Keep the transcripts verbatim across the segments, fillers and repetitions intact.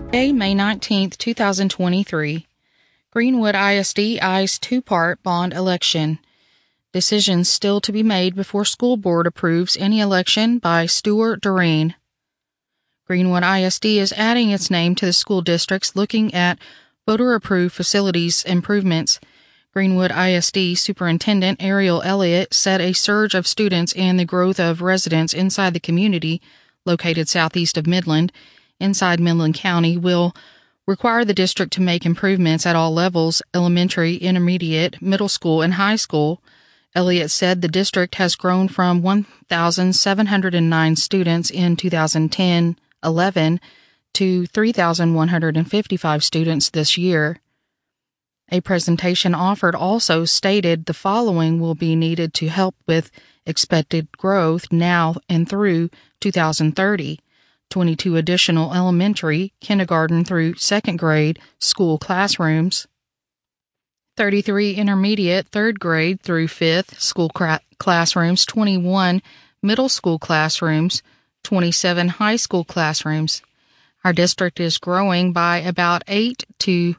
Monday, May nineteenth, two thousand twenty-three. Greenwood I S D eyes two-part bond election. Decisions still to be made before school board approves any election by Stuart Doreen. Greenwood I S D is adding its name to the school districts looking at voter-approved facilities improvements. Greenwood I S D Superintendent Ariel Elliott said a surge of students and the growth of residents inside the community, located southeast of Midland, inside Midland County, will require the district to make improvements at all levels, elementary, intermediate, middle school, and high school. Elliott said the district has grown from one thousand seven hundred nine students in two thousand ten eleven to three thousand one hundred fifty-five students this year. A presentation offered also stated the following will be needed to help with expected growth now and through two thousand thirty. twenty-two additional elementary, kindergarten through second grade school classrooms, thirty-three intermediate, third grade through fifth school cra- classrooms, twenty-one middle school classrooms, twenty-seven high school classrooms. Our district is growing by about eight to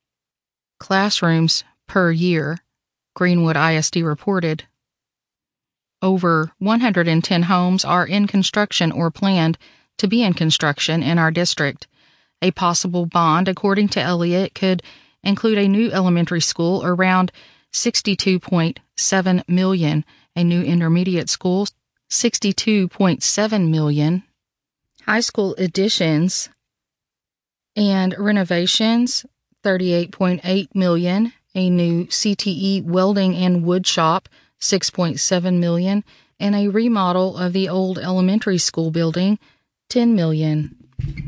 classrooms per year, Greenwood I S D reported. Over one hundred ten homes are in construction or planned to be in construction in our district. A possible bond, according to Elliott, could include a new elementary school around sixty-two point seven million dollars, a new intermediate school sixty-two point seven million dollars, high school additions and renovations thirty-eight point eight million dollars, a new C T E welding and wood shop six point seven million dollars, and a remodel of the old elementary school building ten million dollars.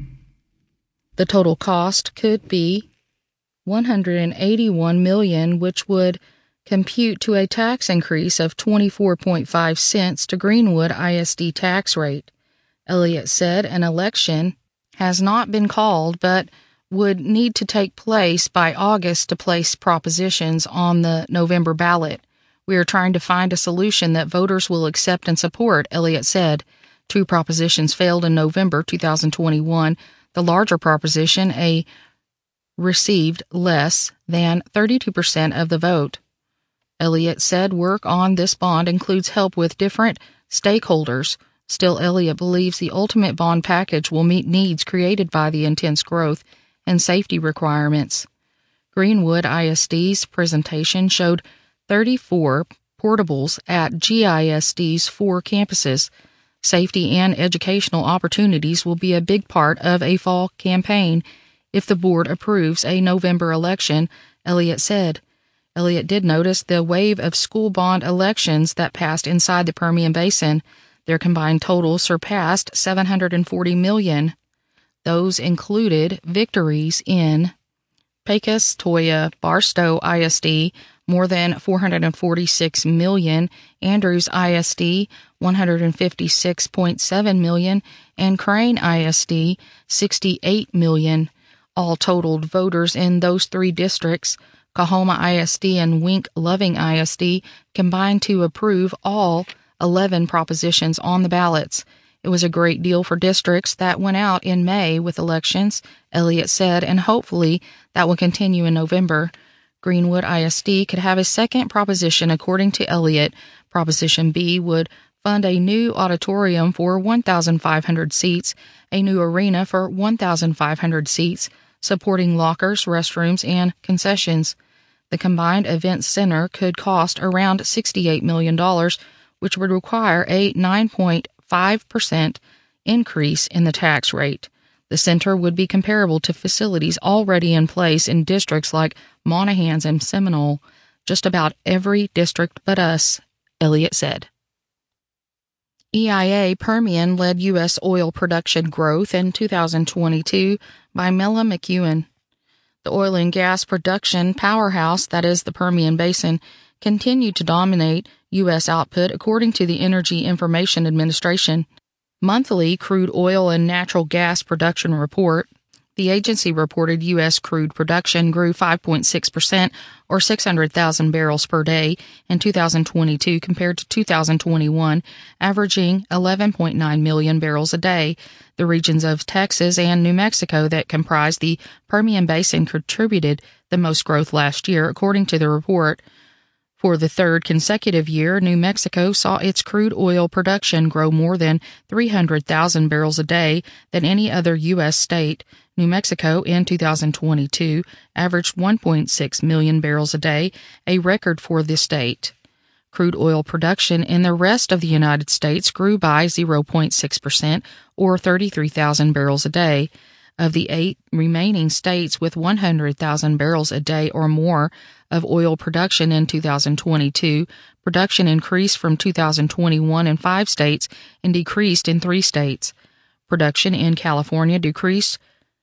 The total cost could be one hundred eighty-one million dollars, which would compute to a tax increase of twenty-four point five cents to Greenwood I S D tax rate. Elliott said an election has not been called but would need to take place by August to place propositions on the November ballot. We are trying to find a solution that voters will accept and support, Elliott said. Two propositions failed in November two thousand twenty-one. The larger proposition, a received less than thirty-two percent of the vote. Elliott said work on this bond includes help with different stakeholders. Still, Elliott believes the ultimate bond package will meet needs created by the intense growth and safety requirements. Greenwood I S D's presentation showed thirty-four portables at G I S D's four campuses. Safety and educational opportunities will be a big part of a fall campaign if the board approves a November election, Elliott said. Elliott did notice the wave of school bond elections that passed inside the Permian Basin. Their combined total surpassed seven hundred forty million dollars. Those included victories in Pecos, Toya, Barstow I S D, more than four hundred forty-six million dollars, Andrews I S D, one hundred fifty-six point seven million dollars, and Crane I S D, sixty-eight million dollars. All totaled, voters in those three districts, Coahoma I S D and Wink-Loving I S D, combined to approve all eleven propositions on the ballots. It was a great deal for districts that went out in May with elections, Elliott said, and hopefully that will continue in November. Greenwood I S D could have a second proposition, according to Elliott. Proposition B would fund a new auditorium for one thousand five hundred seats, a new arena for one thousand five hundred seats, supporting lockers, restrooms, and concessions. The combined event center could cost around sixty-eight million dollars, which would require a nine point five percent increase in the tax rate. The center would be comparable to facilities already in place in districts like Monahans and Seminole, just about every district but us, Elliott said. E I A Permian led U S oil production growth in two thousand twenty-two by Mela McEwen. The oil and gas production powerhouse, that is the Permian Basin, continued to dominate U S output according to the Energy Information Administration monthly crude oil and natural gas production report. The agency reported U S crude production grew five point six percent, or six hundred thousand barrels per day, in two thousand twenty-two compared to two thousand twenty-one, averaging eleven point nine million barrels a day. The regions of Texas and New Mexico that comprise the Permian Basin contributed the most growth last year, according to the report. For the third consecutive year, New Mexico saw its crude oil production grow more than three hundred thousand barrels a day than any other U S state. New Mexico in two thousand twenty-two averaged one point six million barrels a day, a record for the state. Crude oil production in the rest of the United States grew by zero point six percent, or thirty-three thousand barrels a day. Of the eight remaining states with one hundred thousand barrels a day or more of oil production in two thousand twenty-two, production increased from two thousand twenty-one in five states and decreased in three states. Production in California decreased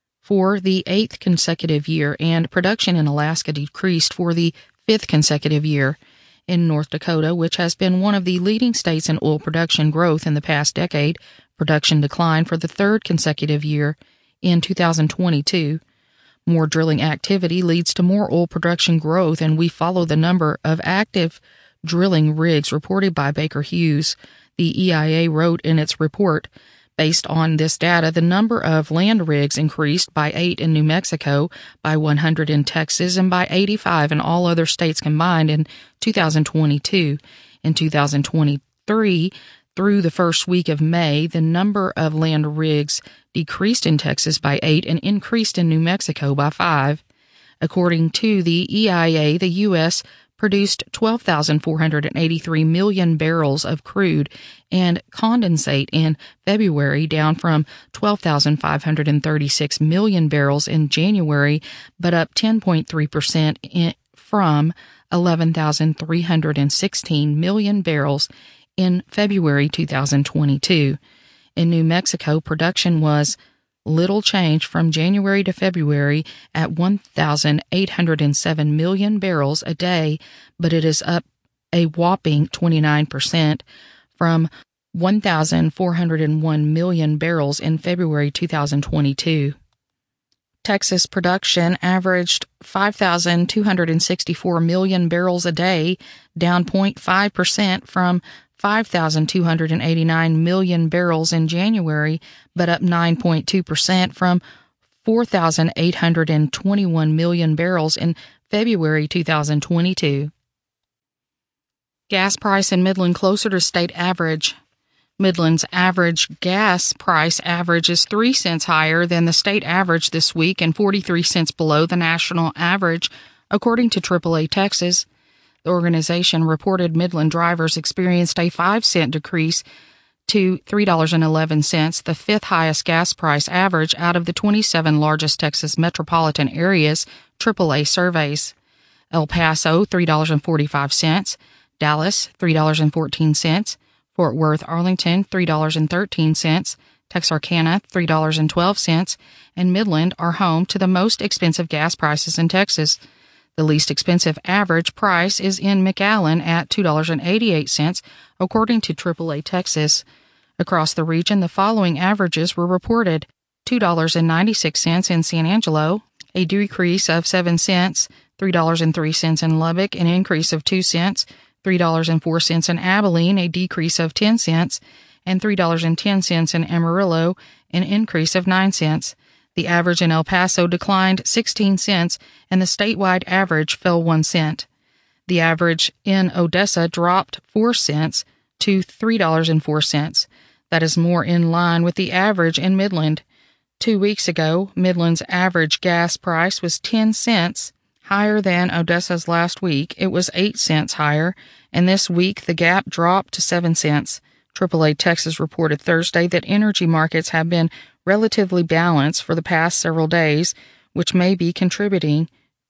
for the eighth consecutive year, and production in Alaska decreased for the fifth consecutive year. In North Dakota, which has been one of the leading states in oil production growth in the past decade, production declined for the third consecutive year in two thousand twenty-two. More drilling activity leads to more oil production growth, and we follow the number of active drilling rigs reported by Baker Hughes. The E I A wrote in its report, based on this data, the number of land rigs increased by eight in New Mexico, by one hundred in Texas, and by eighty-five in all other states combined in two thousand twenty-two. In two thousand twenty-three, through the first week of May, the number of land rigs decreased in Texas by eight and increased in New Mexico by five. According to the E I A, the U S produced twelve thousand four hundred eighty-three million barrels of crude and condensate in February, down from twelve thousand five hundred thirty-six million barrels in January, but up ten point three percent in, from eleven thousand three hundred sixteen million barrels in February two thousand twenty-two. In New Mexico, production was little change from January to February at one thousand eight hundred seven million barrels a day, but it is up a whopping twenty-nine percent from one thousand four hundred one million barrels in February two thousand twenty-two. Texas production averaged five thousand two hundred sixty-four million barrels a day, down zero point five percent from five thousand two hundred eighty-nine million barrels in January, but up nine point two percent from four thousand eight hundred twenty-one million barrels in February two thousand twenty-two. Gas price in Midland closer to state average. Midland's average gas price average is three cents higher than the state average this week and forty-three cents below the national average, according to triple A Texas. The organization reported Midland drivers experienced a five cent decrease to three dollars and eleven cents, the fifth highest gas price average out of the twenty-seven largest Texas metropolitan areas triple A surveys. El Paso, three dollars and forty-five cents, Dallas, three dollars and fourteen cents, Fort Worth, Arlington, three dollars and thirteen cents, Texarkana, three dollars and twelve cents, and Midland are home to the most expensive gas prices in Texas. The least expensive average price is in McAllen at two dollars and eighty-eight cents, according to triple A Texas. Across the region, the following averages were reported: two dollars and ninety-six cents in San Angelo, a decrease of seven cents, three dollars and three cents in Lubbock, an increase of two cents, three dollars and four cents in Abilene, a decrease of ten cents, and three dollars and ten cents in Amarillo, an increase of nine cents. The average in El Paso declined sixteen cents, and the statewide average fell one cent. The average in Odessa dropped four cents to three dollars and four cents. That is more in line with the average in Midland. Two weeks ago, Midland's average gas price was ten cents higher than Odessa's last week. It was eight cents higher, and this week the gap dropped to seven cents. triple A Texas reported Thursday that energy markets have been relatively balanced for the past several days, which may be contributing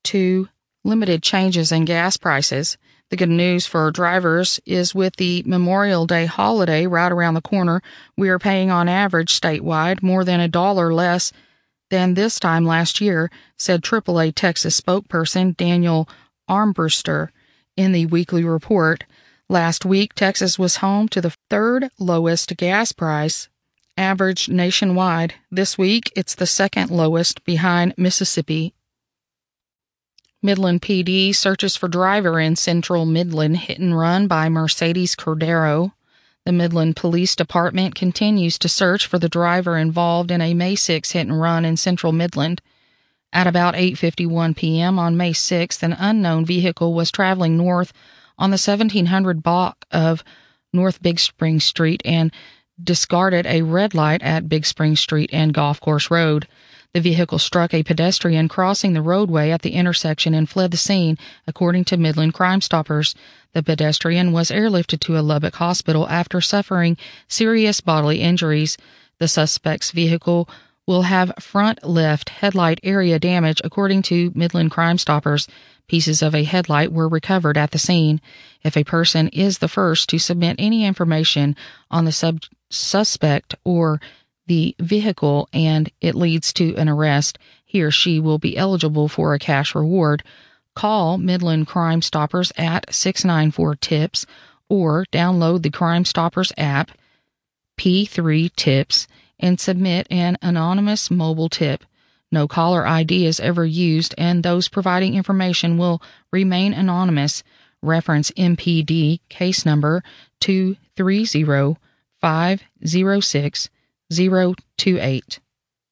to limited changes in gas prices. The good news for drivers is with the Memorial Day holiday right around the corner, we are paying on average statewide more than a dollar less than this time last year, said triple A Texas spokesperson Daniel Armbruster in the weekly report. Last week, Texas was home to the third lowest gas price averaged nationwide. This week, it's the second lowest behind Mississippi. Midland P D searches for driver in Central Midland hit and run by Mercedes Cordero. The Midland Police Department continues to search for the driver involved in a May sixth hit and run in Central Midland. At about eight fifty-one p.m. on May sixth, an unknown vehicle was traveling north on the seventeen hundred block of North Big Spring Street and discarded a red light at Big Spring Street and Golf Course Road. The vehicle struck a pedestrian crossing the roadway at the intersection and fled the scene, according to Midland Crime Stoppers. The pedestrian was airlifted to a Lubbock hospital after suffering serious bodily injuries. The suspect's vehicle will have front left headlight area damage, according to Midland Crime Stoppers. Pieces of a headlight were recovered at the scene. If a person is the first to submit any information on the sub- suspect or the vehicle and it leads to an arrest, he or she will be eligible for a cash reward. Call Midland Crime Stoppers at six nine four TIPS or download the Crime Stoppers app, P three TIPS, and submit an anonymous mobile tip. No caller I D is ever used, and those providing information will remain anonymous. Reference M P D case number two three zero five zero six zero two eight.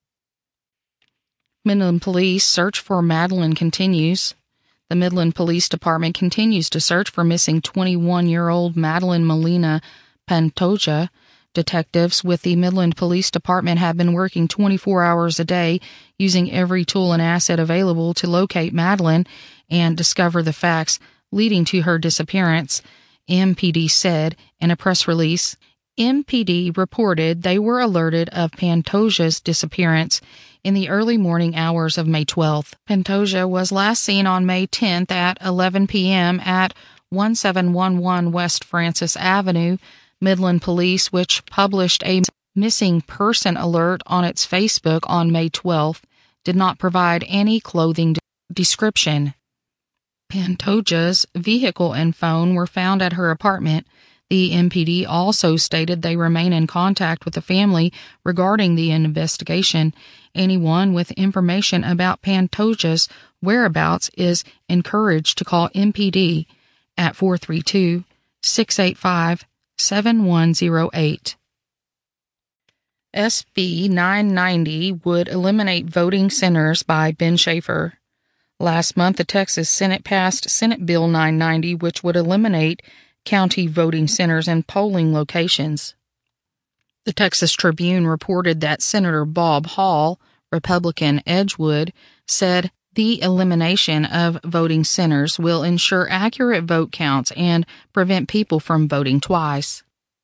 Midland Police search for Madeline continues. The Midland Police Department continues to search for missing twenty-one-year-old Madeline Molina Pantoja. Detectives with the Midland Police Department have been working twenty-four hours a day, using every tool and asset available to locate Madeline and discover the facts leading to her disappearance, M P D said in a press release. M P D reported they were alerted of Pantoja's disappearance in the early morning hours of May twelfth. Pantoja was last seen on May tenth at eleven p.m. at seventeen eleven West Francis Avenue. Midland Police, which published a missing person alert on its Facebook on May twelfth, did not provide any clothing de- description. Pantoja's vehicle and phone were found at her apartment. The M P D also stated they remain in contact with the family regarding the investigation. Anyone with information about Pantoja's whereabouts is encouraged to call M P D at four three two, six eight five, seven one zero eight. S B nine ninety would eliminate voting centers by Ben Schaefer. Last month, the Texas Senate passed Senate Bill nine ninety, which would eliminate county voting centers and polling locations. The Texas Tribune reported that Senator Bob Hall, Republican Edgewood, said the elimination of voting centers will ensure accurate vote counts and prevent people from voting twice.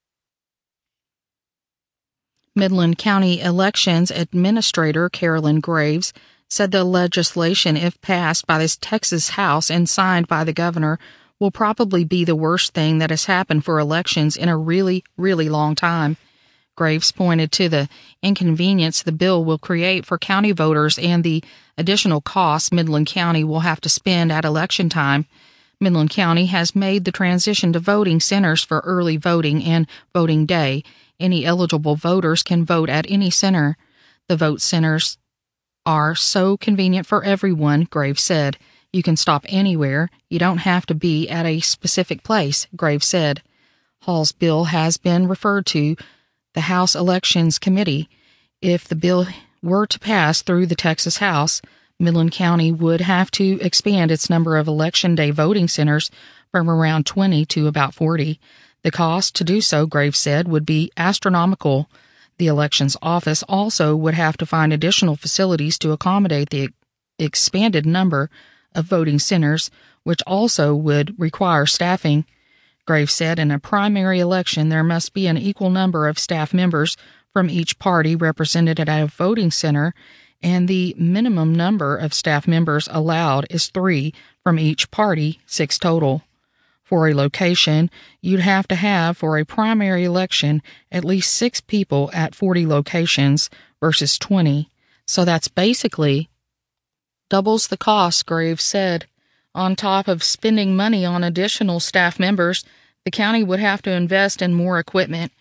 Midland County Elections Administrator Carolyn Graves said the legislation, if passed by the Texas House and signed by the governor, will probably be the worst thing that has happened for elections in a really, really long time. Graves pointed to the inconvenience the bill will create for county voters and the additional costs Midland County will have to spend at election time. Midland County has made the transition to voting centers for early voting and voting day. Any eligible voters can vote at any center. The vote centers are so convenient for everyone, Graves said. You can stop anywhere. You don't have to be at a specific place, Graves said. Hall's bill has been referred to the House Elections Committee. If the bill were to pass through the Texas House, Midland County would have to expand its number of Election Day voting centers from around twenty to about forty. The cost to do so, Graves said, would be astronomical. The elections office also would have to find additional facilities to accommodate the expanded number of voting centers, which also would require staffing. Graves said in a primary election there must be an equal number of staff members from each party represented at a voting center, and the minimum number of staff members allowed is three from each party, six total. For a location, you'd have to have, for a primary election, at least six people at forty locations versus twenty. So that's basically doubles the cost, Graves said. On top of spending money on additional staff members, the county would have to invest in more equipment.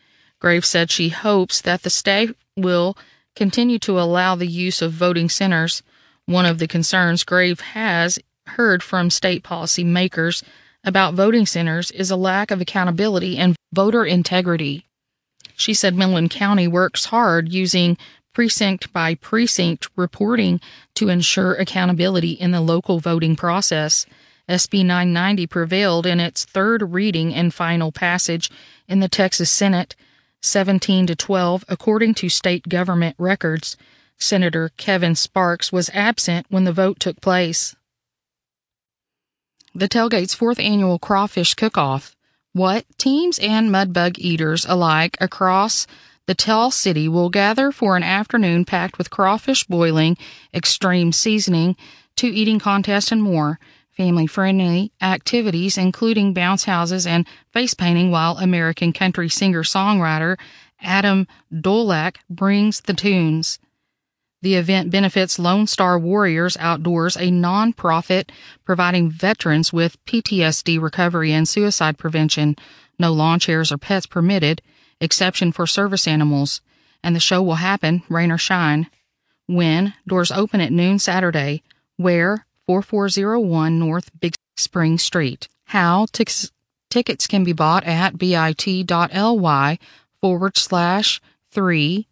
Graves said she hopes that the state will continue to allow the use of voting centers. One of the concerns Graves has heard from state policy makers about voting centers is a lack of accountability and voter integrity. She said Midland County works hard using precinct by precinct reporting to ensure accountability in the local voting process. S B nine ninety prevailed in its third reading and final passage in the Texas Senate, seventeen to twelve, according to state government records. Senator Kevin Sparks was absent when the vote took place. The Tailgate's fourth annual Crawfish Cook-Off. What? Teams and mudbug eaters alike across the Tell City will gather for an afternoon packed with crawfish boiling, extreme seasoning, two eating contests, and more. Family-friendly activities, including bounce houses and face painting, while American country singer-songwriter Adam Dolak brings the tunes. The event benefits Lone Star Warriors Outdoors, a non-profit providing veterans with P T S D recovery and suicide prevention. No lawn chairs or pets permitted, exception for service animals. And the show will happen, rain or shine. When? Doors open at noon Saturday. Where? forty-four oh one North Big Spring Street. How? Tix- tickets can be bought at bit.ly forward slash three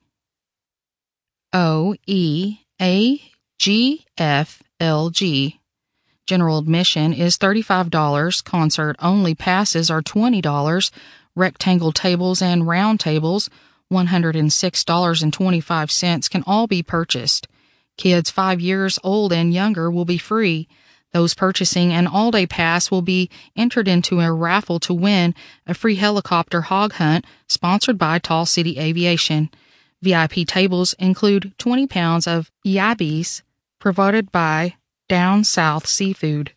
O E A G F L G. General admission is thirty-five dollars. Concert only passes are twenty dollars. Rectangle tables and round tables, one hundred six dollars and twenty-five cents, can all be purchased. Kids five years old and younger will be free. Those purchasing an all-day pass will be entered into a raffle to win a free helicopter hog hunt sponsored by Tall City Aviation. V I P tables include twenty pounds of yabbies provided by Down South Seafood.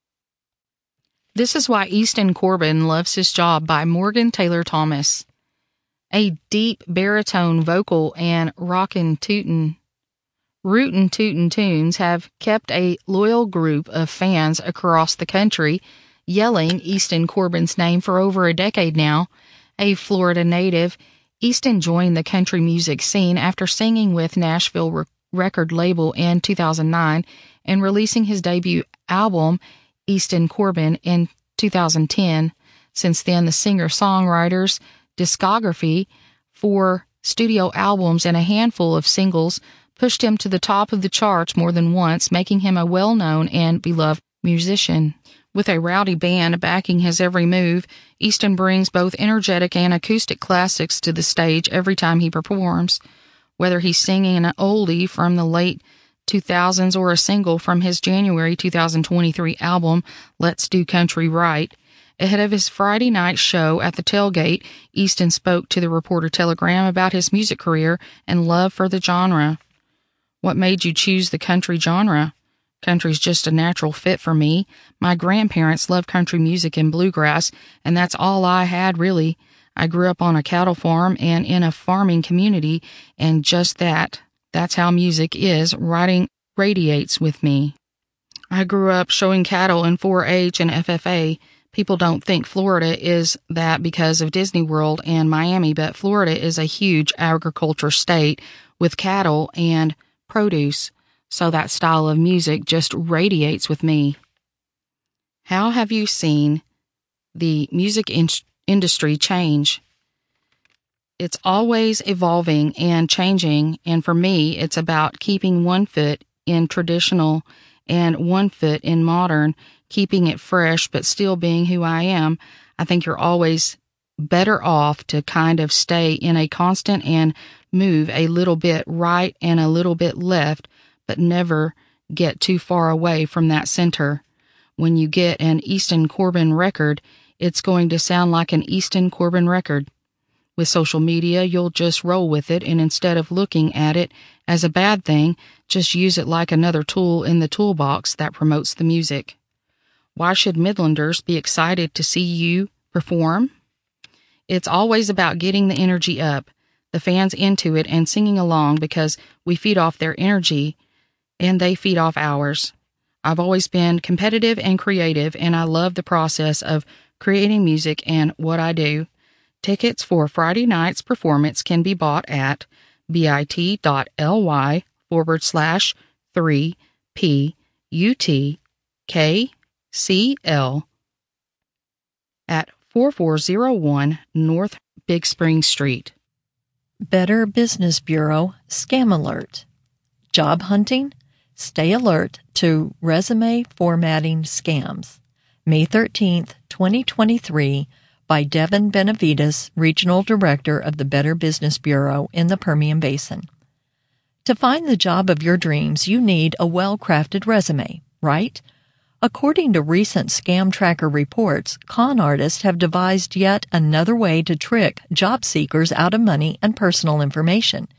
This Is Why Easton Corbin Loves His Job by Morgan Taylor Thomas. A deep baritone vocal and rockin' tootin' Rootin' Tootin' tunes have kept a loyal group of fans across the country yelling Easton Corbin's name for over a decade now. A Florida native, Easton joined the country music scene after singing with Nashville re- record label in two thousand nine and releasing his debut album, Easton Corbin, in two thousand ten. Since then, the singer-songwriter's discography, four studio albums and a handful of singles, pushed him to the top of the charts more than once, making him a well-known and beloved musician. With a rowdy band backing his every move, Easton brings both energetic and acoustic classics to the stage every time he performs. Whether he's singing an oldie from the late two thousands or a single from his January two thousand twenty-three album, Let's Do Country Right. Ahead of his Friday night show at the Tailgate, Easton spoke to the Reporter-Telegram about his music career and love for the genre. What made you choose the country genre? Country's just a natural fit for me. My grandparents loved country music and bluegrass, and that's all I had, really. I grew up on a cattle farm and in a farming community, and just that, that's how music is, writing radiates with me. I grew up showing cattle in four H and F F A. People don't think Florida is that because of Disney World and Miami, but Florida is a huge agriculture state with cattle and produce, so that style of music just radiates with me. How have you seen the music in- industry change? It's always evolving and changing, and for me, it's about keeping one foot in traditional and one foot in modern, keeping it fresh but still being who I am. I think you're always better off to kind of stay in a constant and move a little bit right and a little bit left, but never get too far away from that center. When you get an Easton Corbin record, it's going to sound like an Easton Corbin record. With social media, you'll just roll with it, and instead of looking at it as a bad thing, just use it like another tool in the toolbox that promotes the music. Why should Midlanders be excited to see you perform? It's always about getting the energy up, the fans into it, and singing along, because we feed off their energy and they feed off ours. I've always been competitive and creative, and I love the process of creating music and what I do. Tickets for Friday night's performance can be bought at bit.ly forward slash 3 P U T K C L at forty-four oh one North Big Spring Street. Better Business Bureau Scam Alert. Job hunting? Stay alert to resume formatting scams. May thirteenth, twenty twenty-three, by Devin Benavides, Regional Director of the Better Business Bureau in the Permian Basin. To find the job of your dreams, you need a well-crafted resume, right? According to recent Scam Tracker reports, con artists have devised yet another way to trick job seekers out of money and personal information.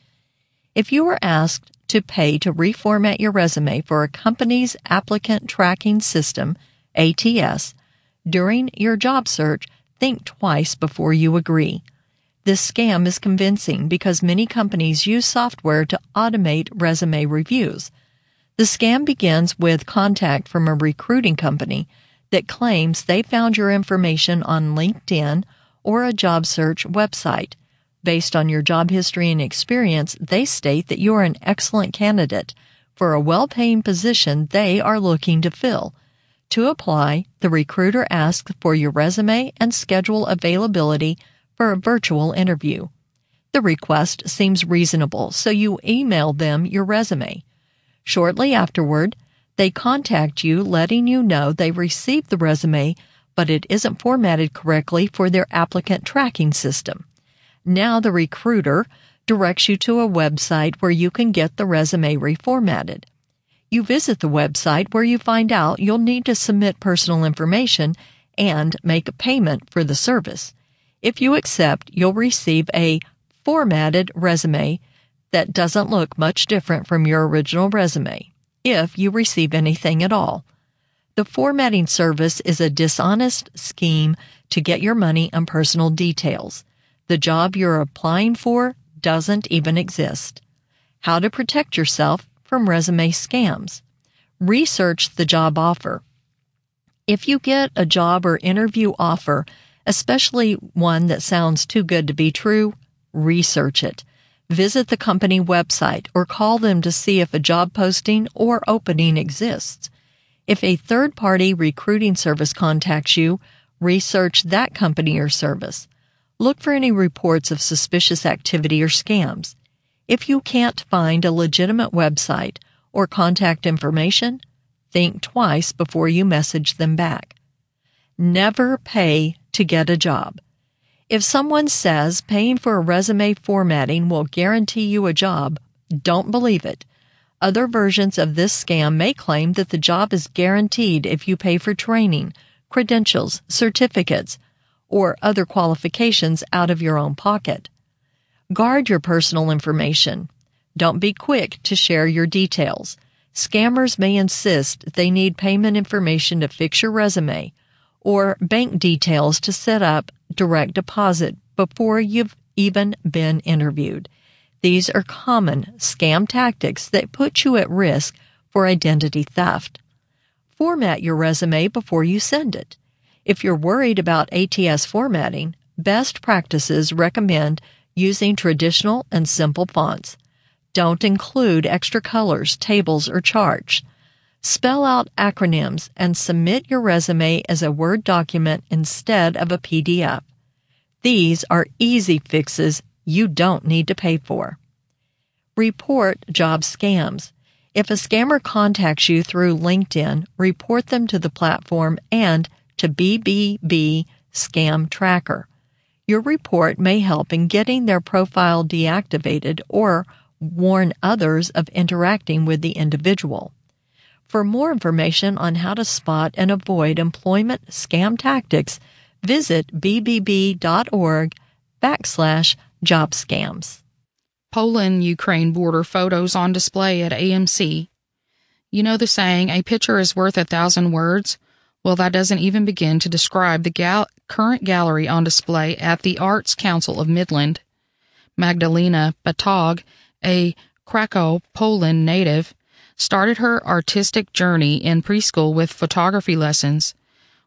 If you were asked to pay to reformat your resume for a company's applicant tracking system, A T S, during your job search, think twice before you agree. This scam is convincing because many companies use software to automate resume reviews. The scam begins with contact from a recruiting company that claims they found your information on LinkedIn or a job search website. Based on your job history and experience, they state that you are an excellent candidate for a well-paying position they are looking to fill. To apply, the recruiter asks for your resume and schedule availability for a virtual interview. The request seems reasonable, so you email them your resume. Shortly afterward, they contact you letting you know they received the resume, but it isn't formatted correctly for their applicant tracking system. Now the recruiter directs you to a website where you can get the resume reformatted. You visit the website where you find out you'll need to submit personal information and make a payment for the service. If you accept, you'll receive a formatted resume that doesn't look much different from your original resume, if you receive anything at all. The formatting service is a dishonest scheme to get your money and personal details. The job you're applying for doesn't even exist. How to protect yourself from resume scams. Research the job offer. If you get a job or interview offer, especially one that sounds too good to be true, research it. Visit the company website or call them to see if a job posting or opening exists. If a third-party recruiting service contacts you, research that company or service. Look for any reports of suspicious activity or scams. If you can't find a legitimate website or contact information, think twice before you message them back. Never pay to get a job. If someone says paying for a resume formatting will guarantee you a job, don't believe it. Other versions of this scam may claim that the job is guaranteed if you pay for training, credentials, certificates, or other qualifications out of your own pocket. Guard your personal information. Don't be quick to share your details. Scammers may insist they need payment information to fix your resume or bank details to set up direct deposit before you've even been interviewed. These are common scam tactics that put you at risk for identity theft. Format your resume before you send it. If you're worried about A T S formatting, best practices recommend using traditional and simple fonts. Don't include extra colors, tables, or charts. Spell out acronyms and submit your resume as a Word document instead of a P D F. These are easy fixes you don't need to pay for. Report job scams. If a scammer contacts you through LinkedIn, report them to the platform and to B B B Scam Tracker. Your report may help in getting their profile deactivated or warn others of interacting with the individual. For more information on how to spot and avoid employment scam tactics, visit bbb.org backslash job scams. Poland-Ukraine border photos on display at A M C. You know the saying, a picture is worth a thousand words? Well, that doesn't even begin to describe the gal- current gallery on display at the Arts Council of Midland. Magdalena Batog, a Krakow, Poland native, started her artistic journey in preschool with photography lessons.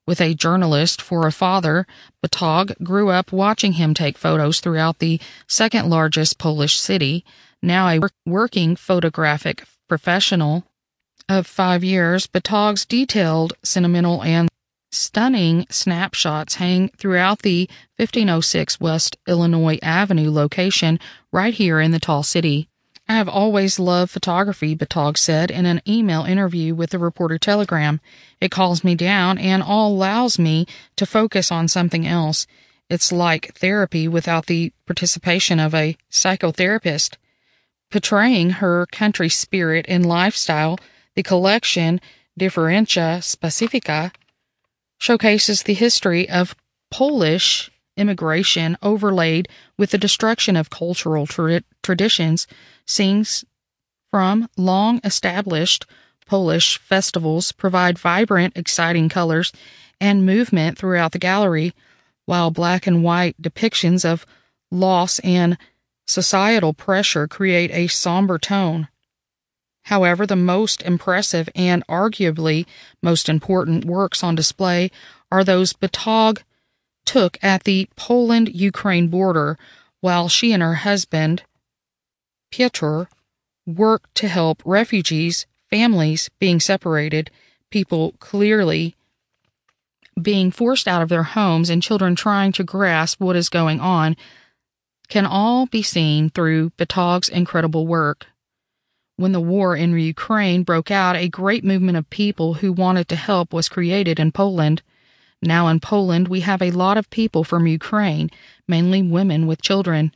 With a journalist for a father, Batog grew up watching him take photos throughout the second largest Polish city. Now a working photographic professional of five years, Batog's detailed, sentimental, and stunning snapshots hang throughout the fifteen oh six West Illinois Avenue location right here in the Tall City. I have always loved photography, Batog said in an email interview with the Reporter Telegram. It calms me down and allows me to focus on something else. It's like therapy without the participation of a psychotherapist. Portraying her country spirit and lifestyle, the collection Differentia Specifica showcases the history of Polish immigration overlaid with the destruction of cultural tra- traditions. Scenes from long-established Polish festivals provide vibrant, exciting colors and movement throughout the gallery, while black and white depictions of loss and societal pressure create a somber tone. However, the most impressive and arguably most important works on display are those Batog took at the Poland-Ukraine border while she and her husband, Piotr, worked to help refugees, families being separated, people clearly being forced out of their homes, and children trying to grasp what is going on, can all be seen through Batog's incredible work. When the war in Ukraine broke out, a great movement of people who wanted to help was created in Poland. Now in Poland, we have a lot of people from Ukraine, mainly women with children.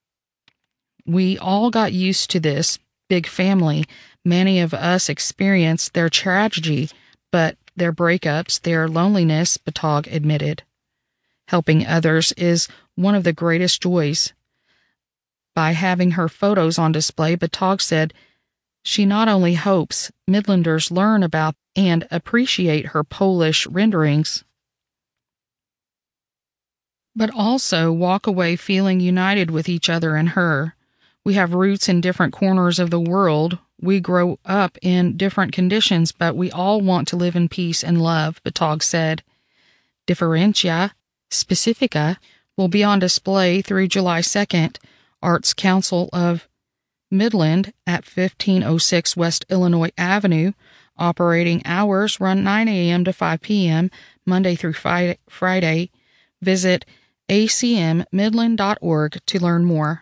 We all got used to this big family. Many of us experienced their tragedy, but their breakups, their loneliness, Batog admitted. Helping others is one of the greatest joys. By having her photos on display, Batog said she not only hopes Midlanders learn about and appreciate her Polish renderings, but also walk away feeling united with each other and her. We have roots in different corners of the world. We grow up in different conditions, but we all want to live in peace and love, Batog said. Differentia Specifica will be on display through July second. Arts Council of Midland at fifteen oh six West Illinois Avenue. Operating hours run nine a.m. to five p.m. Monday through Friday. Visit a c m midland dot org to learn more.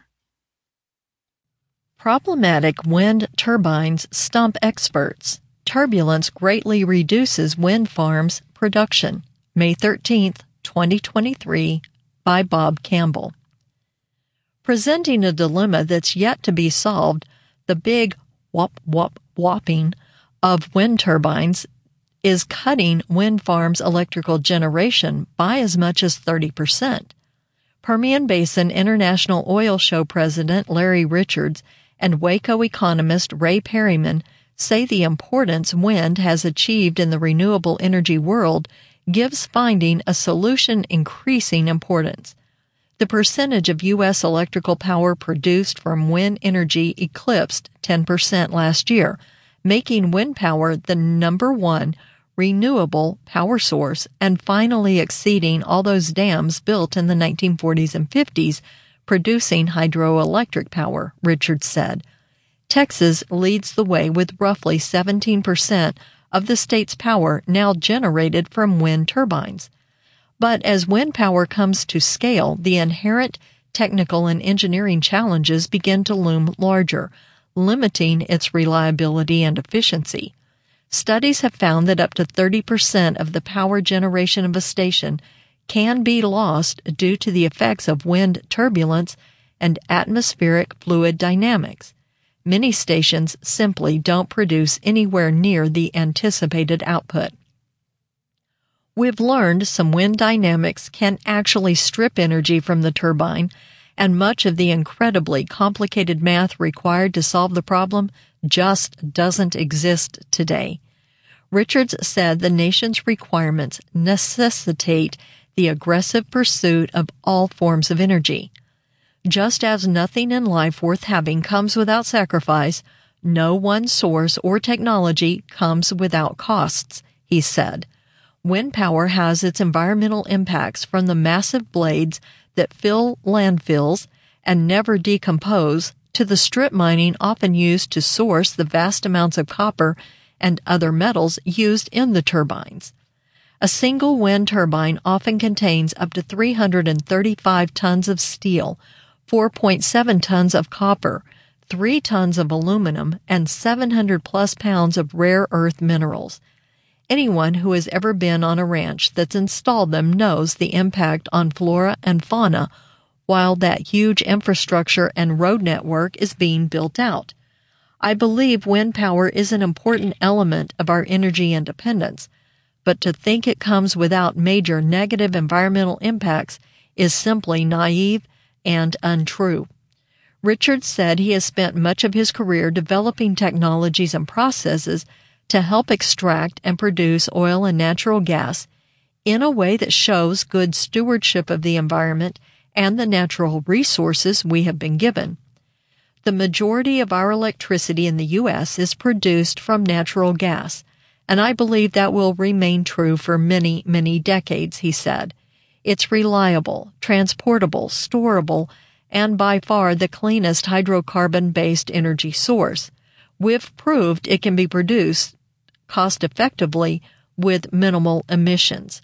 Problematic wind turbines stump experts. Turbulence greatly reduces wind farms' production. May thirteenth, twenty twenty-three, by Bob Campbell. Presenting a dilemma that's yet to be solved, the big whop whop whopping of wind turbines is cutting wind farms' electrical generation by as much as thirty percent. Permian Basin International Oil Show President Larry Richards and Waco economist Ray Perryman say the importance wind has achieved in the renewable energy world gives finding a solution increasing importance. The percentage of U S electrical power produced from wind energy eclipsed ten percent last year, making wind power the number one renewable power source and finally exceeding all those dams built in the nineteen forties and fifties producing hydroelectric power, Richards said. Texas leads the way with roughly seventeen percent of the state's power now generated from wind turbines. But as wind power comes to scale, the inherent technical and engineering challenges begin to loom larger, limiting its reliability and efficiency. Studies have found that up to thirty percent of the power generation of a station can be lost due to the effects of wind turbulence and atmospheric fluid dynamics. Many stations simply don't produce anywhere near the anticipated output. We've learned some wind dynamics can actually strip energy from the turbine, and much of the incredibly complicated math required to solve the problem just doesn't exist today. Richards said the nation's requirements necessitate the aggressive pursuit of all forms of energy. Just as nothing in life worth having comes without sacrifice, no one source or technology comes without costs, he said. Wind power has its environmental impacts from the massive blades that fill landfills and never decompose to the strip mining often used to source the vast amounts of copper and other metals used in the turbines. A single wind turbine often contains up to three hundred thirty-five tons of steel, four point seven tons of copper, three tons of aluminum, and seven hundred plus pounds of rare earth minerals. Anyone who has ever been on a ranch that's installed them knows the impact on flora and fauna while that huge infrastructure and road network is being built out. I believe wind power is an important element of our energy independence, but to think it comes without major negative environmental impacts is simply naive and untrue. Richard said he has spent much of his career developing technologies and processes to help extract and produce oil and natural gas in a way that shows good stewardship of the environment and the natural resources we have been given. The majority of our electricity in the U S is produced from natural gas, and I believe that will remain true for many, many decades, he said. It's reliable, transportable, storable, and by far the cleanest hydrocarbon-based energy source. We've proved it can be produced cost-effectively with minimal emissions.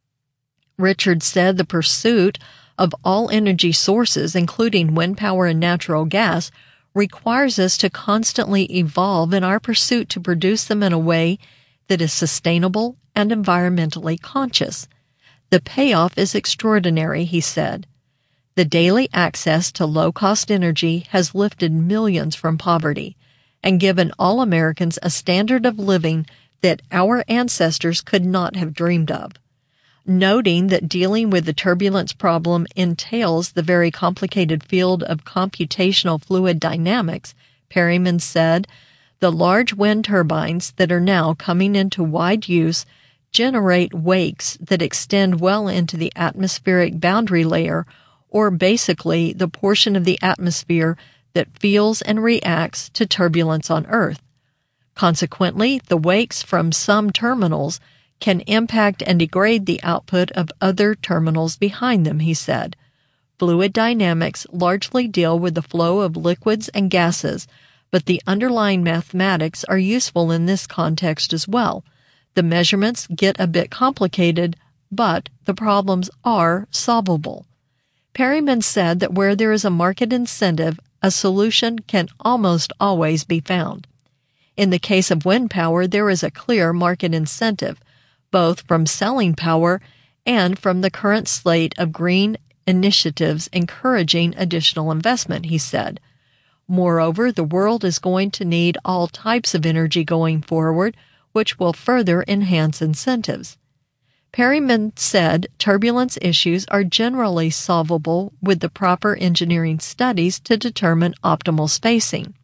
Richard said the pursuit of all energy sources, including wind power and natural gas, requires us to constantly evolve in our pursuit to produce them in a way that is sustainable and environmentally conscious. The payoff is extraordinary, he said. The daily access to low-cost energy has lifted millions from poverty and given all Americans a standard of living that our ancestors could not have dreamed of. Noting that dealing with the turbulence problem entails the very complicated field of computational fluid dynamics, Perryman said, the large wind turbines that are now coming into wide use generate wakes that extend well into the atmospheric boundary layer, or basically the portion of the atmosphere that feels and reacts to turbulence on Earth. Consequently, the wakes from some terminals can impact and degrade the output of other terminals behind them, he said. Fluid dynamics largely deal with the flow of liquids and gases, but the underlying mathematics are useful in this context as well. The measurements get a bit complicated, but the problems are solvable. Perryman said that where there is a market incentive, a solution can almost always be found. In the case of wind power, there is a clear market incentive, both from selling power and from the current slate of green initiatives encouraging additional investment, he said. Moreover, the world is going to need all types of energy going forward, which will further enhance incentives. Perryman said turbulence issues are generally solvable with the proper engineering studies to determine optimal spacing.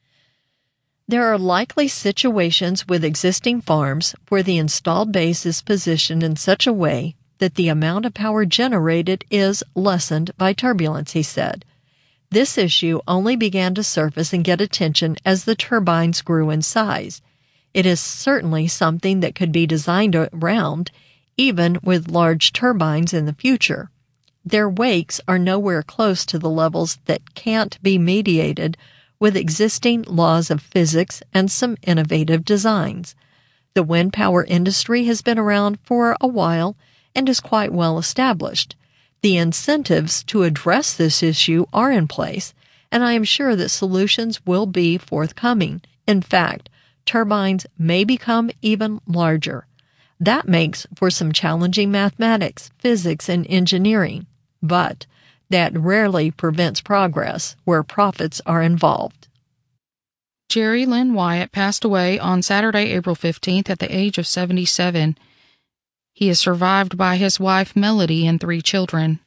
There are likely situations with existing farms where the installed base is positioned in such a way that the amount of power generated is lessened by turbulence, he said. This issue only began to surface and get attention as the turbines grew in size. It is certainly something that could be designed around, even with large turbines in the future. Their wakes are nowhere close to the levels that can't be mediated with existing laws of physics and some innovative designs. The wind power industry has been around for a while and is quite well established. The incentives to address this issue are in place, and I am sure that solutions will be forthcoming. In fact, turbines may become even larger. That makes for some challenging mathematics, physics, and engineering, but that rarely prevents progress where profits are involved. Jerry Lynn Wyatt passed away on Saturday, April fifteenth at the age of seventy-seven. He is survived by his wife, Melody, and three children.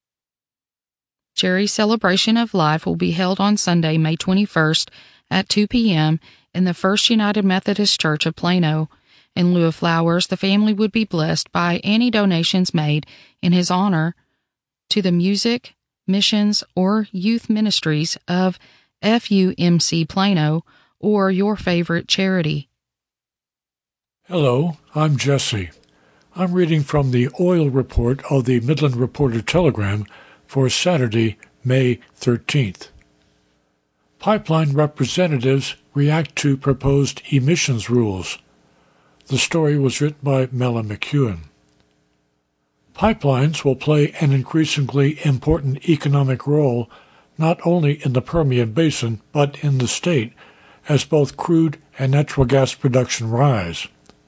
Jerry's celebration of life will be held on Sunday, May twenty-first at two p.m. in the First United Methodist Church of Plano. In lieu of flowers, the family would be blessed by any donations made in his honor to the music, missions, or youth ministries of F U M C Plano or your favorite charity. Hello, I'm Jesse. I'm reading from the oil report of the Midland Reporter-Telegram for Saturday, May thirteenth. Pipeline representatives react to proposed emissions rules. The story was written by Mela McEwen. Pipelines will play an increasingly important economic role not only in the Permian Basin but in the state as both crude and natural gas production rise.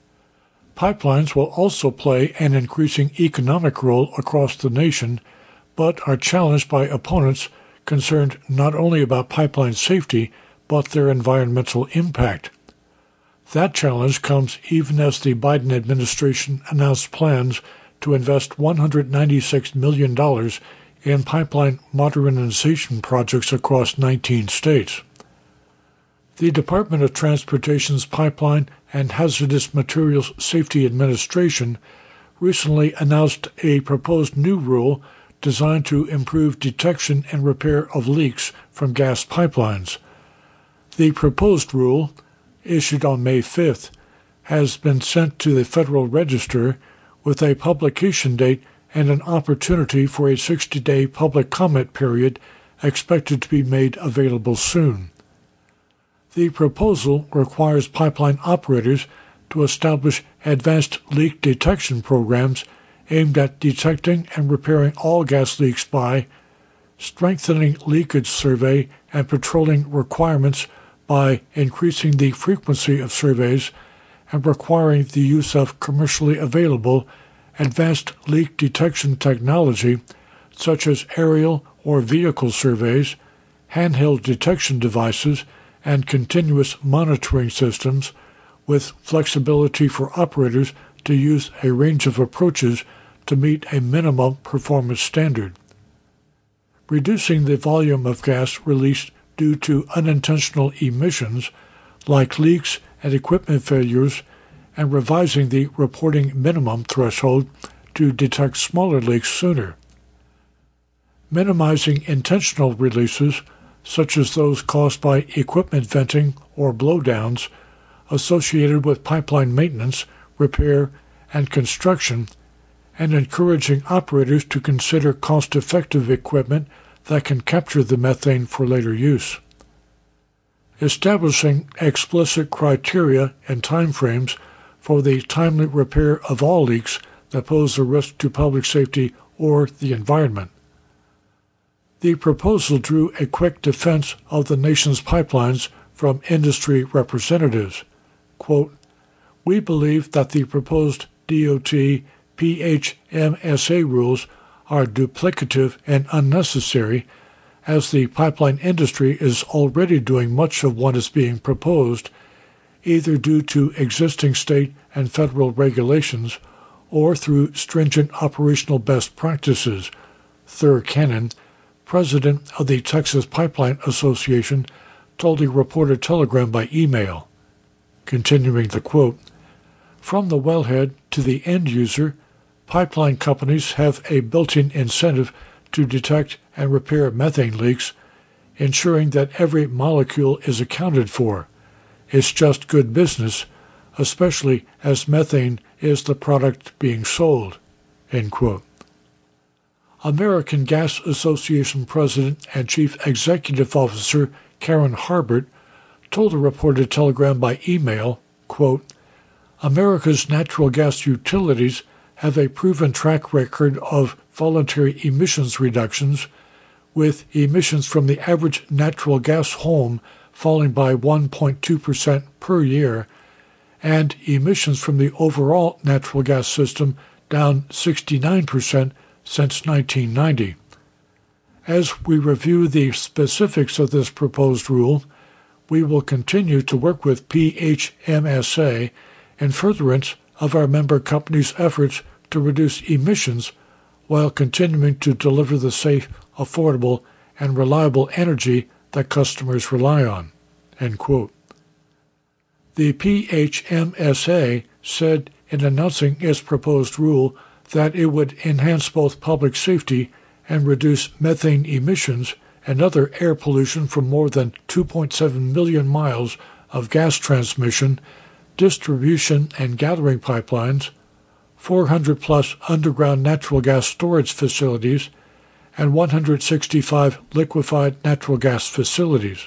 Pipelines will also play an increasing economic role across the nation, but are challenged by opponents concerned not only about pipeline safety, but their environmental impact. That challenge comes even as the Biden administration announced plans to invest one hundred ninety-six million dollars in pipeline modernization projects across nineteen states. The Department of Transportation's Pipeline and Hazardous Materials Safety Administration recently announced a proposed new rule designed to improve detection and repair of leaks from gas pipelines. The proposed rule, issued on May fifth, has been sent to the Federal Register with a publication date and an opportunity for a sixty-day public comment period expected to be made available soon. The proposal requires pipeline operators to establish advanced leak detection programs aimed at detecting and repairing all gas leaks by strengthening leakage survey and patrolling requirements by increasing the frequency of surveys and requiring the use of commercially available advanced leak detection technology such as aerial or vehicle surveys, handheld detection devices, and continuous monitoring systems with flexibility for operators to use a range of approaches to meet a minimum performance standard. Reducing the volume of gas released due to unintentional emissions, like leaks and equipment failures, and revising the reporting minimum threshold to detect smaller leaks sooner. Minimizing intentional releases, such as those caused by equipment venting or blowdowns associated with pipeline maintenance, repair, and construction, and encouraging operators to consider cost-effective equipment that can capture the methane for later use. Establishing explicit criteria and timeframes for the timely repair of all leaks that pose a risk to public safety or the environment. The proposal drew a quick defense of the nation's pipelines from industry representatives. Quote, "We believe that the proposed D O T P H M S A rules are duplicative and unnecessary, as the pipeline industry is already doing much of what is being proposed, either due to existing state and federal regulations or through stringent operational best practices," Thur Cannon, president of the Texas Pipeline Association, told the Reporter-Telegram by email. Continuing the quote, "From the wellhead to the end user, pipeline companies have a built-in incentive to detect and repair methane leaks, ensuring that every molecule is accounted for. It's just good business, especially as methane is the product being sold." End quote. American Gas Association President and Chief Executive Officer Karen Harbert told the Reporter-Telegram by email, quote, "America's natural gas utilities have a proven track record of voluntary emissions reductions, with emissions from the average natural gas home falling by one point two percent per year, and emissions from the overall natural gas system down sixty-nine percent since nineteen ninety. As we review the specifics of this proposed rule, we will continue to work with P H M S A in furtherance of our member companies' efforts to reduce emissions while continuing to deliver the safe, affordable, and reliable energy that customers rely on." End quote. The P H M S A said in announcing its proposed rule that it would enhance both public safety and reduce methane emissions and other air pollution from more than two point seven million miles of gas transmission, distribution and gathering pipelines, four hundred plus underground natural gas storage facilities, and one hundred sixty-five liquefied natural gas facilities.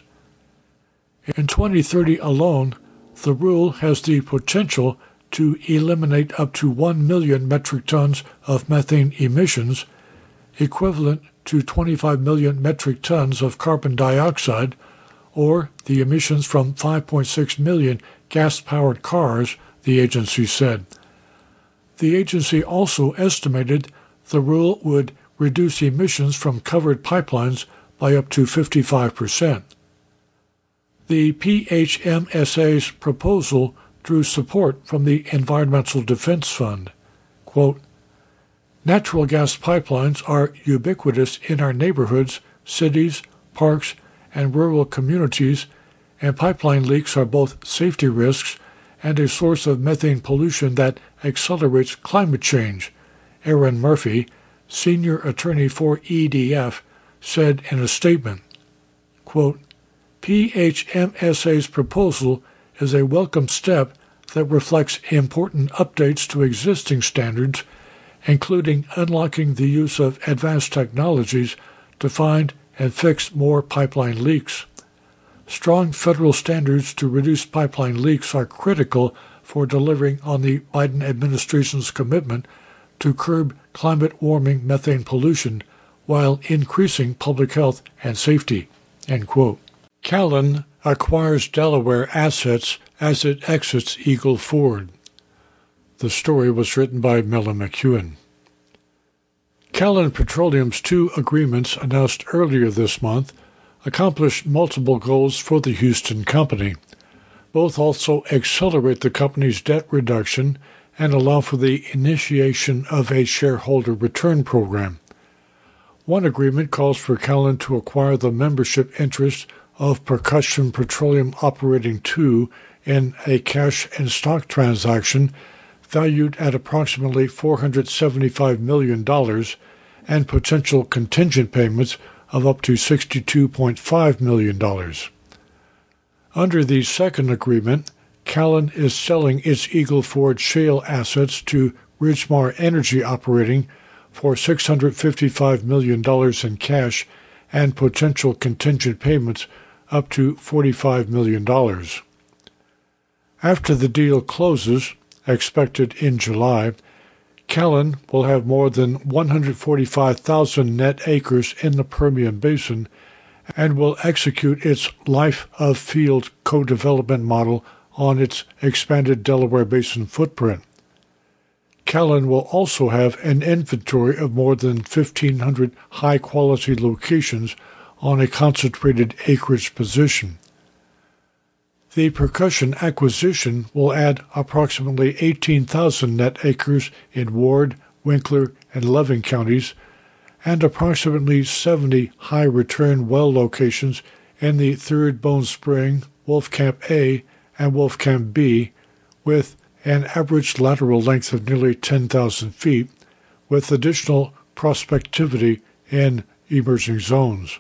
In twenty thirty alone, the rule has the potential to eliminate up to one million metric tons of methane emissions, equivalent to twenty-five million metric tons of carbon dioxide, or the emissions from five point six million gas-powered cars, the agency said. The agency also estimated the rule would reduce emissions from covered pipelines by up to fifty-five percent. The P H M S A's proposal drew support from the Environmental Defense Fund. Quote, "Natural gas pipelines are ubiquitous in our neighborhoods, cities, parks, and rural communities, and pipeline leaks are both safety risks and a source of methane pollution that accelerates climate change," Aaron Murphy, senior attorney for E D F, said in a statement. Quote, "P H M S A's proposal is a welcome step that reflects important updates to existing standards, including unlocking the use of advanced technologies to find and fix more pipeline leaks. Strong federal standards to reduce pipeline leaks are critical for delivering on the Biden administration's commitment to curb climate warming methane pollution while increasing public health and safety." End quote. Callon acquires Delaware assets as it exits Eagle Ford. The story was written by Miller McEwen. Callon Petroleum's two agreements announced earlier this month accomplished multiple goals for the Houston company. Both also accelerate the company's debt reduction and allow for the initiation of a shareholder return program. One agreement calls for Callon to acquire the membership interest of Percussion Petroleum Operating two in a cash and stock transaction valued at approximately four hundred seventy-five million dollars and potential contingent payments of up to sixty-two point five million dollars. Under the second agreement, Callon is selling its Eagle Ford shale assets to Ridgemar Energy Operating for six hundred fifty-five million dollars in cash and potential contingent payments up to forty-five million dollars. After the deal closes, expected in July, Callon will have more than one hundred forty-five thousand net acres in the Permian Basin and will execute its life of field co-development model on its expanded Delaware Basin footprint. Callon will also have an inventory of more than fifteen hundred high-quality locations on a concentrated acreage position. The Percussion acquisition will add approximately eighteen thousand net acres in Ward, Winkler, and Loving counties, and approximately seventy high-return well locations in the Third Bone Spring, Wolfcamp A, and Wolfcamp B, with an average lateral length of nearly ten thousand feet, with additional prospectivity in emerging zones.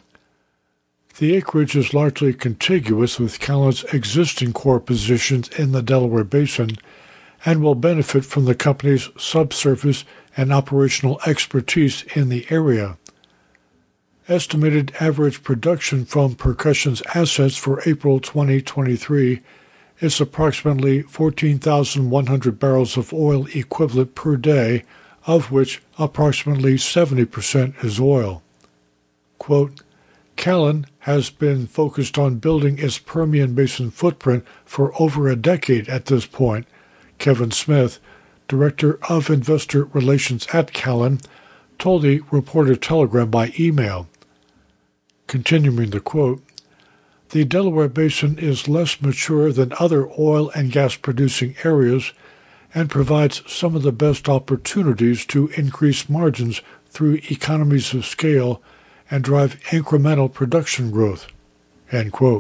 The acreage is largely contiguous with Callon's existing core positions in the Delaware Basin and will benefit from the company's subsurface and operational expertise in the area. Estimated average production from Percussion's assets for April twenty twenty-three is approximately fourteen thousand one hundred barrels of oil equivalent per day, of which approximately seventy percent is oil. Quote, "Callon has been focused on building its Permian Basin footprint for over a decade at this point," Kevin Smith, Director of Investor Relations at Callon, told the Reporter-Telegram by email. Continuing the quote, "The Delaware Basin is less mature than other oil and gas-producing areas and provides some of the best opportunities to increase margins through economies of scale and drive incremental production growth." End quote.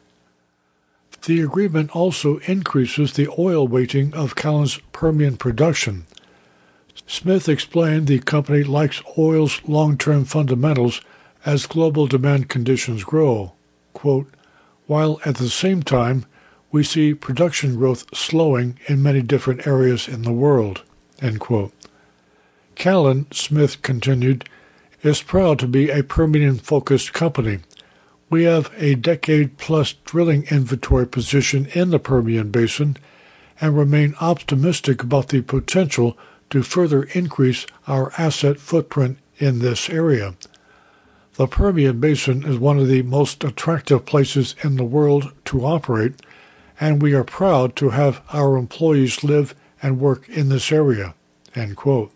The agreement also increases the oil weighting of Callon's Permian production. Smith explained the company likes oil's long-term fundamentals as global demand conditions grow. Quote, "While at the same time, we see production growth slowing in many different areas in the world." End quote. Callon, Smith continued, is proud to be a Permian-focused company. We have a decade-plus drilling inventory position in the Permian Basin and remain optimistic about the potential to further increase our asset footprint in this area. The Permian Basin is one of the most attractive places in the world to operate, and we are proud to have our employees live and work in this area. End quote.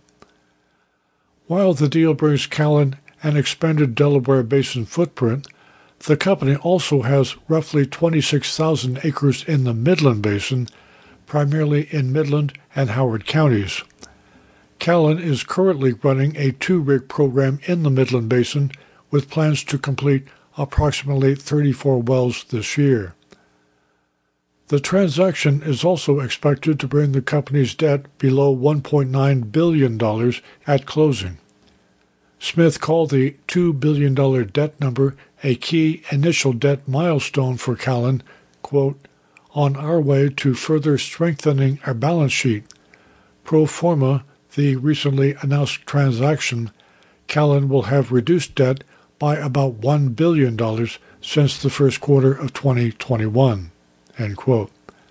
While the deal brings Callon an expanded Delaware Basin footprint, the company also has roughly twenty-six thousand acres in the Midland Basin, primarily in Midland and Howard counties. Callon is currently running a two-rig program in the Midland Basin with plans to complete approximately thirty-four wells this year. The transaction is also expected to bring the company's debt below one point nine billion dollars at closing. Smith called the two billion dollars debt number a key initial debt milestone for Callon, quote, on our way to further strengthening our balance sheet. Pro forma, the recently announced transaction, Callon will have reduced debt by about one billion dollars since the first quarter of twenty twenty-one. End quote.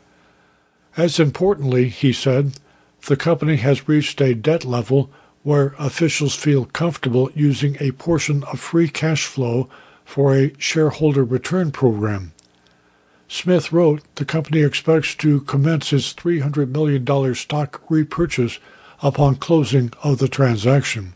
As importantly, he said, the company has reached a debt level where officials feel comfortable using a portion of free cash flow for a shareholder return program. Smith wrote the company expects to commence its three hundred million dollars stock repurchase upon closing of the transaction.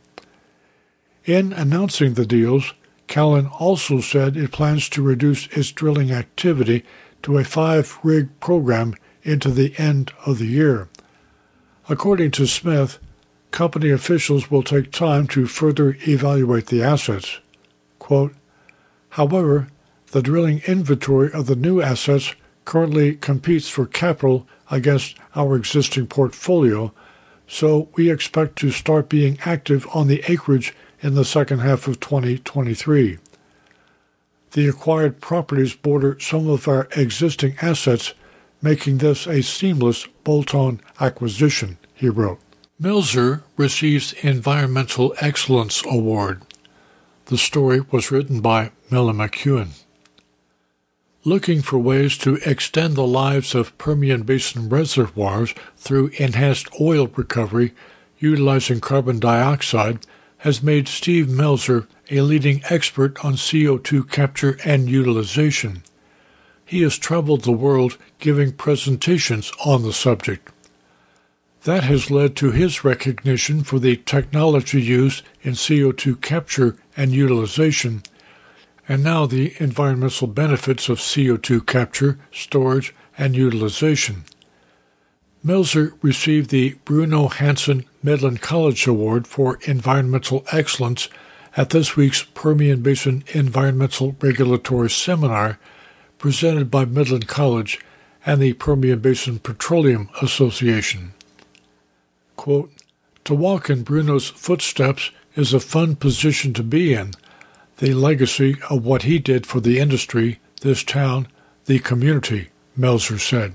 In announcing the deals, Callon also said it plans to reduce its drilling activity to a five-rig program into the end of the year. According to Smith, company officials will take time to further evaluate the assets. Quote, however, the drilling inventory of the new assets currently competes for capital against our existing portfolio, so we expect to start being active on the acreage in the second half of twenty twenty-three. The acquired properties border some of our existing assets, making this a seamless bolt-on acquisition, he wrote. Melzer receives Environmental Excellence Award. The story was written by Milla McEwen. Looking for ways to extend the lives of Permian Basin reservoirs through enhanced oil recovery utilizing carbon dioxide has made Steve Melzer a leading expert on C O two capture and utilization. He has traveled the world giving presentations on the subject. That has led to his recognition for the technology used in C O two capture and utilization, and now the environmental benefits of C O two capture, storage, and utilization. Melzer received the Bruno Hansen Midland College Award for Environmental Excellence at this week's Permian Basin Environmental Regulatory Seminar presented by Midland College and the Permian Basin Petroleum Association. Quote, to walk in Bruno's footsteps is a fun position to be in, the legacy of what he did for the industry, this town, the community, Melzer said.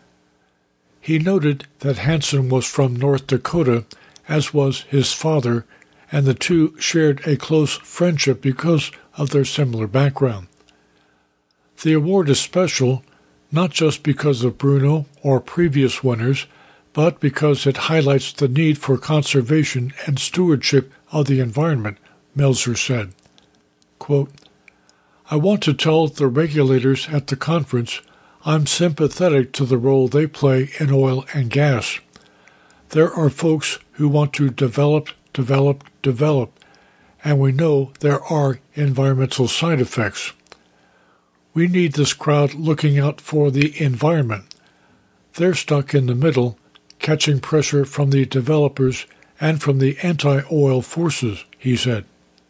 He noted that Hansen was from North Dakota, as was his father, and the two shared a close friendship because of their similar background. The award is special, not just because of Bruno or previous winners, but because it highlights the need for conservation and stewardship of the environment, Melzer said. Quote, I want to tell the regulators at the conference I'm sympathetic to the role they play in oil and gas. There are folks who want to develop, develop, develop, and we know there are environmental side effects. We need this crowd looking out for the environment. They're stuck in the middle, catching pressure from the developers and from the anti-oil forces, he said.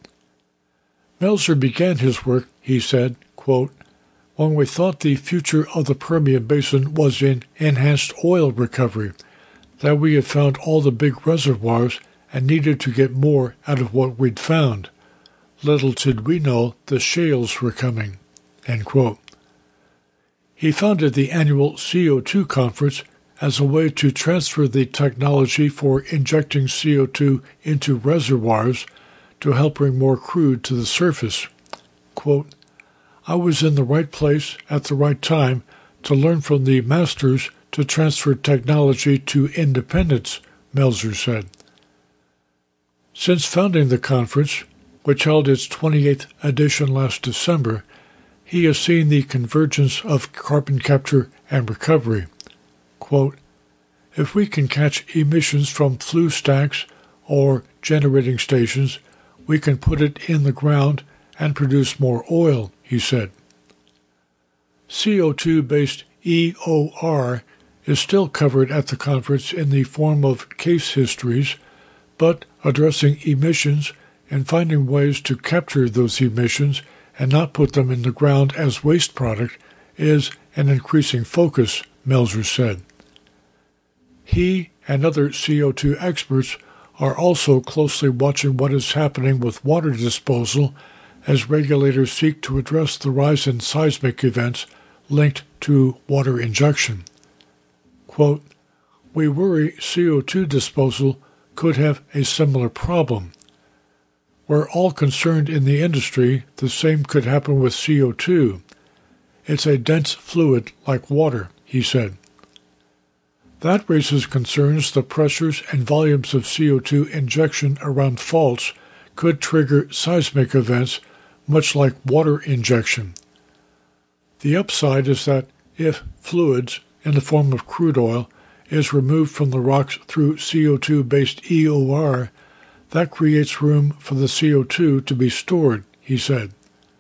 Melzer began his work, he said, quote, when we thought the future of the Permian Basin was in enhanced oil recovery, that we had found all the big reservoirs and needed to get more out of what we'd found. Little did we know the shales were coming. End quote. He founded the annual C O two conference as a way to transfer the technology for injecting C O two into reservoirs to help bring more crude to the surface. Quote, I was in the right place at the right time to learn from the masters to transfer technology to independence, Melzer said. Since founding the conference, which held its twenty-eighth edition last December, he has seen the convergence of carbon capture and recovery. Quote, if we can catch emissions from flue stacks or generating stations, we can put it in the ground and produce more oil, he said. C O two-based E O R is still covered at the conference in the form of case histories, but addressing emissions and finding ways to capture those emissions and not put them in the ground as waste product is an increasing focus, Melzer said. He and other C O two experts are also closely watching what is happening with water disposal as regulators seek to address the rise in seismic events linked to water injection. Quote, we worry C O two disposal could have a similar problem. We're all concerned in the industry the same could happen with C O two. It's a dense fluid like water, he said. That raises concerns the pressures and volumes of C O two injection around faults could trigger seismic events much like water injection. The upside is that if fluids, in the form of crude oil, is removed from the rocks through C O two-based E O R, that creates room for the C O two to be stored, he said.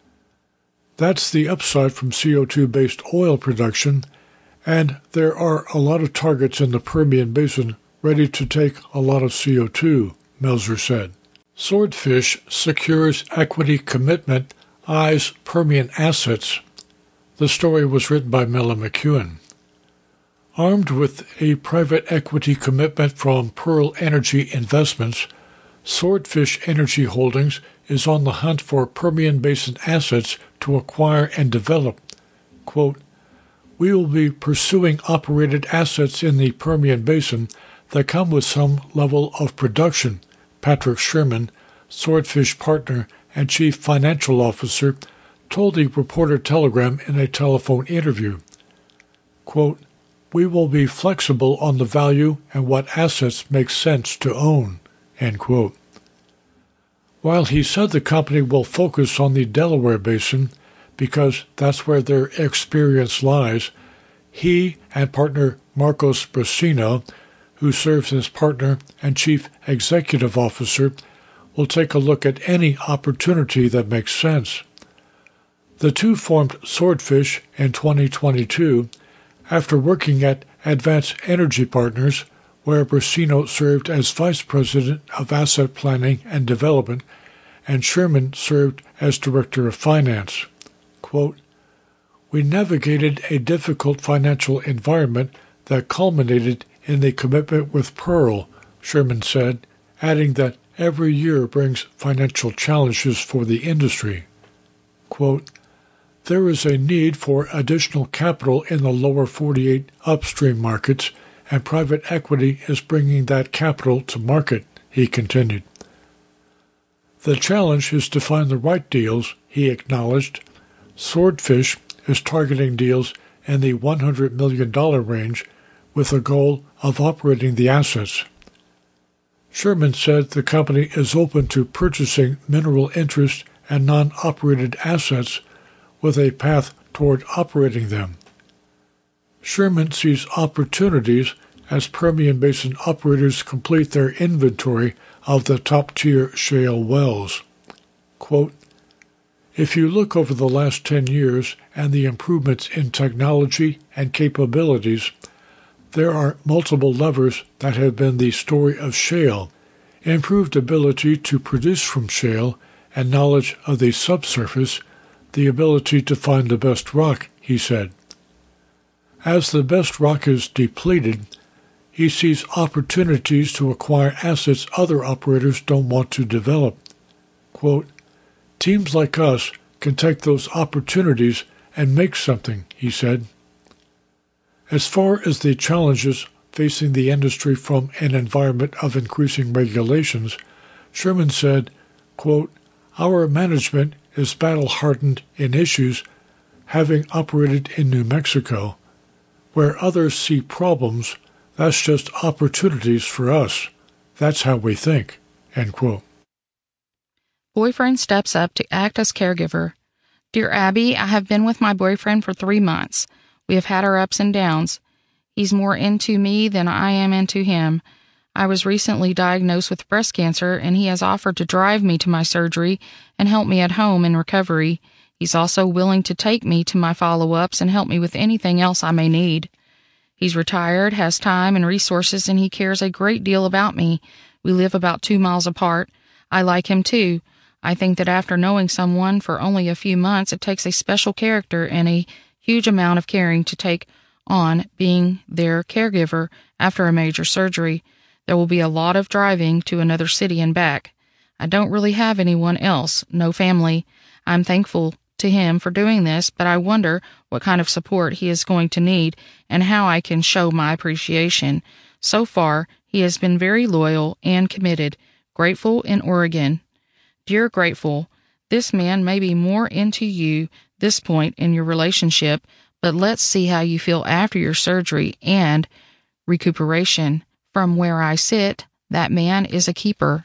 That's the upside from C O two-based oil production, and there are a lot of targets in the Permian Basin ready to take a lot of C O two, Melzer said. Swordfish secures equity commitment, eyes Permian assets. The story was written by Mela McEwen. Armed with a private equity commitment from Pearl Energy Investments, Swordfish Energy Holdings is on the hunt for Permian Basin assets to acquire and develop. Quote, we will be pursuing operated assets in the Permian Basin that come with some level of production, Patrick Sherman, Swordfish partner and chief financial officer, told the Reporter-Telegram in a telephone interview. Quote, we will be flexible on the value and what assets make sense to own, end quote. While he said the company will focus on the Delaware Basin because that's where their experience lies, he and partner Marcos Brasino, who serves as partner and chief executive officer, will take a look at any opportunity that makes sense. The two formed Swordfish in twenty twenty-two after working at Advanced Energy Partners, where Brasino served as vice president of asset planning and development, and Sherman served as director of finance. Quote, we navigated a difficult financial environment that culminated in the commitment with Pearl, Sherman said, adding that every year brings financial challenges for the industry. Quote, there is a need for additional capital in the lower forty-eight upstream markets, and private equity is bringing that capital to market, he continued. The challenge is to find the right deals, he acknowledged. Swordfish is targeting deals in the one hundred million dollars range with a goal of operating the assets. Sherman said the company is open to purchasing mineral interest and non-operated assets with a path toward operating them. Sherman sees opportunities as Permian Basin operators complete their inventory of the top-tier shale wells. Quote, if you look over the last ten years and the improvements in technology and capabilities, there are multiple levers that have been the story of shale, improved ability to produce from shale and knowledge of the subsurface, the ability to find the best rock, he said. As the best rock is depleted, he sees opportunities to acquire assets other operators don't want to develop. Quote, teams like us can take those opportunities and make something, he said. As far as the challenges facing the industry from an environment of increasing regulations, Sherman said, quote, "Our management is battle-hardened in issues, having operated in New Mexico. Where others see problems, that's just opportunities for us. That's how we think." End quote. Boyfriend steps up to act as caregiver. Dear Abby, I have been with my boyfriend for three months. We have had our ups and downs. He's more into me than I am into him. I was recently diagnosed with breast cancer, and he has offered to drive me to my surgery and help me at home in recovery. He's also willing to take me to my follow-ups and help me with anything else I may need. He's retired, has time and resources, and he cares a great deal about me. We live about two miles apart. I like him too. I think that after knowing someone for only a few months, it takes a special character and a huge amount of caring to take on being their caregiver after a major surgery. There will be a lot of driving to another city and back. I don't really have anyone else, no family. I'm thankful to him for doing this, but I wonder what kind of support he is going to need and how I can show my appreciation. So far, he has been very loyal and committed. Grateful in Oregon. Dear Grateful, this man may be more into you this point in your relationship, but let's see how you feel after your surgery and recuperation. From where I sit, that man is a keeper.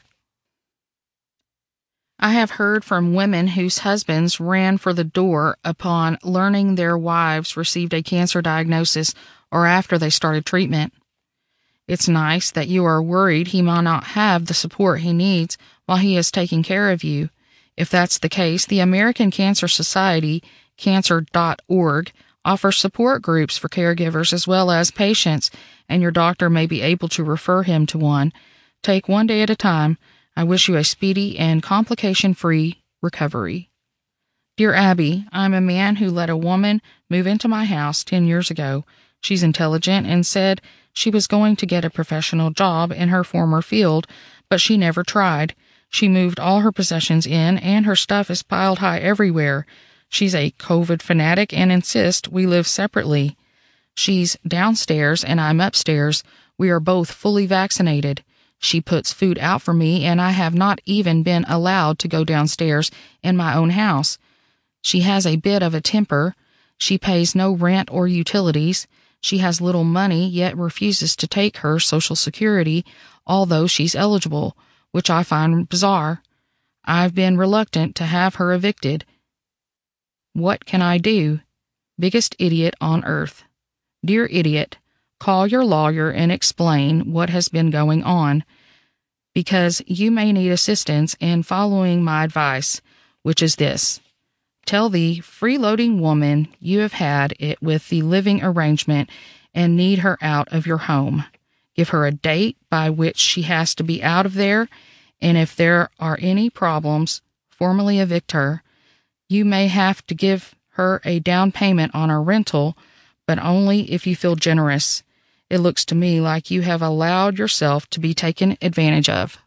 I have heard from women whose husbands ran for the door upon learning their wives received a cancer diagnosis or after they started treatment. It's nice that you are worried he may not have the support he needs while he is taking care of you. If that's the case, the American Cancer Society, cancer dot org, offers support groups for caregivers as well as patients, and your doctor may be able to refer him to one. Take one day at a time. I wish you a speedy and complication-free recovery. Dear Abby, I'm a man who let a woman move into my house ten years ago. She's intelligent and said she was going to get a professional job in her former field, but she never tried. She moved all her possessions in, and her stuff is piled high everywhere. She's a COVID fanatic and insists we live separately. She's downstairs and I'm upstairs. We are both fully vaccinated. She puts food out for me, and I have not even been allowed to go downstairs in my own house. She has a bit of a temper. She pays no rent or utilities. She has little money, yet refuses to take her Social Security, although she's eligible, which I find bizarre. I've been reluctant to have her evicted. What can I do? Biggest idiot on earth. Dear idiot, call your lawyer and explain what has been going on, because you may need assistance in following my advice, which is this. Tell the freeloading woman you have had it with the living arrangement and need her out of your home. Give her a date by which she has to be out of there, and if there are any problems, formally evict her. You may have to give her a down payment on her rental, but only if you feel generous. It looks to me like you have allowed yourself to be taken advantage of.